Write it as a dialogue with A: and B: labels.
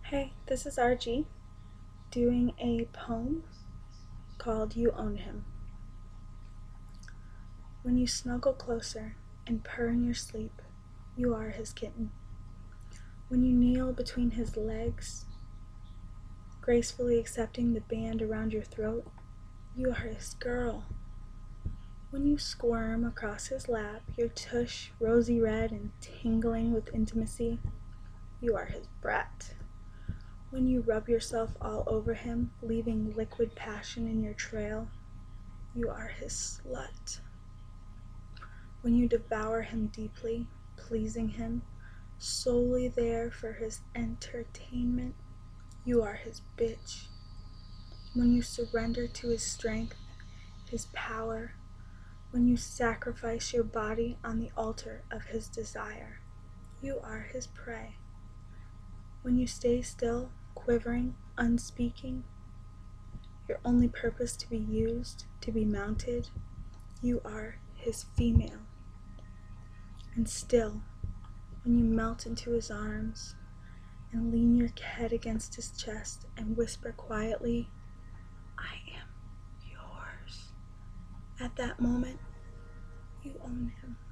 A: Hey, this is RG doing a poem called You Own Him. When you snuggle closer and purr in your sleep, you are his kitten. When you kneel between his legs, gracefully accepting the band around your throat, you are his girl. When you squirm across his lap, your tush rosy red and tingling with intimacy, you are his brat. When you rub yourself all over him, leaving liquid passion in your trail, you are his slut. When you devour him deeply, pleasing him, solely there for his entertainment, you are his bitch. When you surrender to his strength, his power, when you sacrifice your body on the altar of his desire, you are his prey. When you stay still, quivering, unspeaking, your only purpose to be used, to be mounted, you are his female. And still, when you melt into his arms and lean your head against his chest and whisper quietly, I am yours. At that moment, you own him.